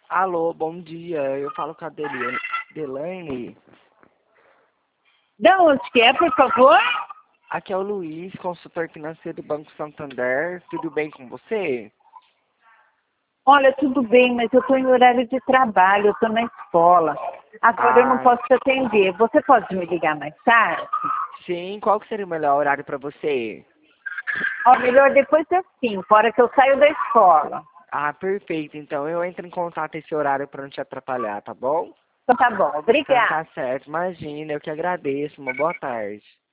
Alô, bom dia. Eu falo com a Delaine. De onde que é, por favor? Aqui é o Luiz, consultor financeiro do Banco Santander. Tudo bem com você? Olha, tudo bem, mas eu estou em horário de trabalho, eu estou na escola. Agora eu não Ah, posso te atender. Você pode me ligar mais tarde? sim. Qual que seria o melhor horário para você? Ó, melhor depois das 5, hora que eu saio da escola. Ah, perfeito. Então eu entro em contato esse horário para não te atrapalhar, tá bom? Então tá bom, Então obrigada. tá certo. Imagina, eu que agradeço. Uma boa tarde.